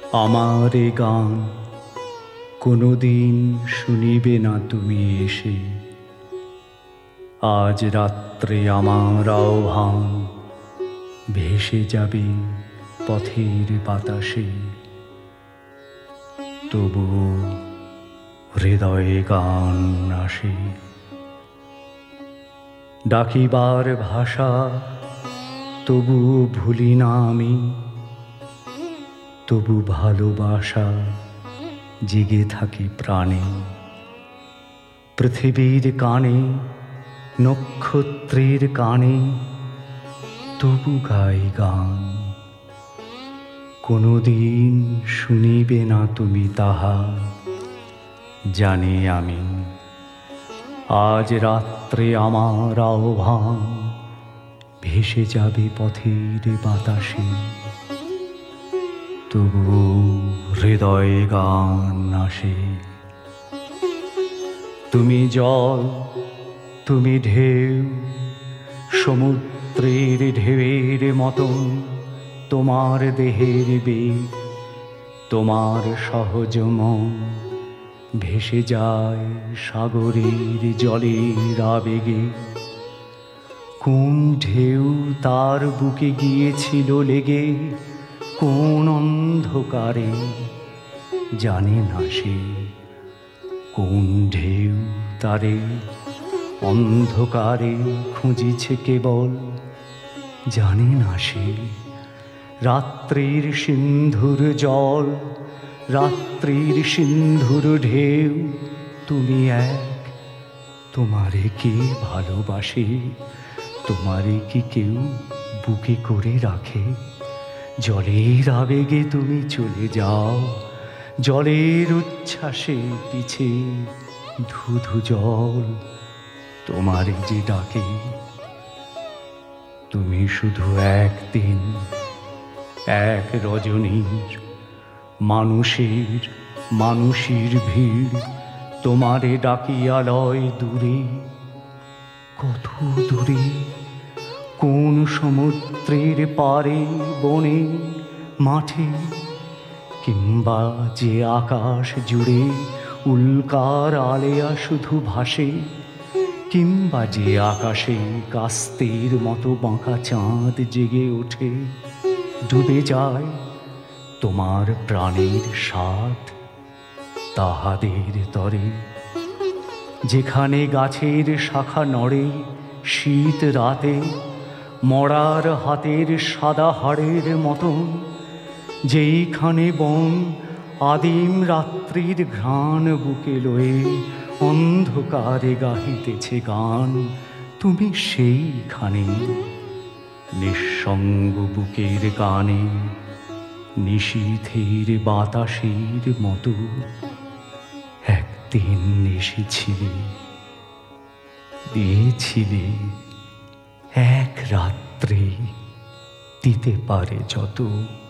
আমার এ গান কোনোদিন শুনিবে না তুমি এসে। আজ রাত্রে আমার আহ্বান ভেসে যাবে পথের বাতাসে। তবুও হৃদয়ে গান আসে, ডাকিবার ভাষা তবু ভুলি না আমি। তবু ভালোবাসা জেগে থাকে প্রাণে। পৃথিবীর কানে, নক্ষত্রের কানে তবু গাই গান। কোনোদিন শুনিবে না তুমি তাহা জানি আমি। আজ রাত্রে আমার আহ্বান ভেসে যাবে পথের বাতাসে। তবু হৃদয়ে গান আসে। তুমি জল, তুমি ঢেউ, সমুদ্রের ঢেউয়ের মতন তোমার দেহের বেগ, তোমার সহজ মন ভেসে যায় সাগরের জলের আবেগে। কোন ঢেউ তার বুকে গিয়েছিল লেগে, কোন অন্ধকারে জানে না সে। কোন ঢেউ তারে অন্ধকারে খুঁজিছে কেবল জানে না সে। রাত্রির সিন্ধুর জল, রাত্রির সিন্ধুর ঢেউ তুমি এক। তোমারে কে ভালোবাসে, তোমারে কি কেউ বুকে করে রাখে? জলের আবেগে তুমি চলে যাও, জলের উচ্ছ্বাসে পিছে ধুধু জল তোমারে যে ডাকে। তুমি শুধু একদিন, এক রজনীর মানুষের মানুষের ভিড় তোমারে ডাকিয়ালয় দূরে। কত দূরে, কোন সমুদ্রের পারে, বনে, মাঠে, কিংবা যে আকাশ জুড়ে উল্কার আলেয়া শুধু ভাসে, কিংবা যে আকাশে কাস্তের মতো বাঁকা চাঁদ জেগে ওঠে, ডুবে যায় তোমার প্রাণের স্বাদ তাহাদের তরে। যেখানে গাছের শাখা নড়ে শীত রাতে, মরার হাতের সাদা হাড়ের মতন, যেইখানে বন আদিম রাত্রির ঘ্রাণ বুকে লয়ে অন্ধকারে গাহিতেছে গান, তুমি সেইখানে নিঃসঙ্গ বুকের গানে নিশীথের বাতাসের মতো একদিন এসেছিলে, দিয়েছিলে এক রাত্রে দিতে পারে যত।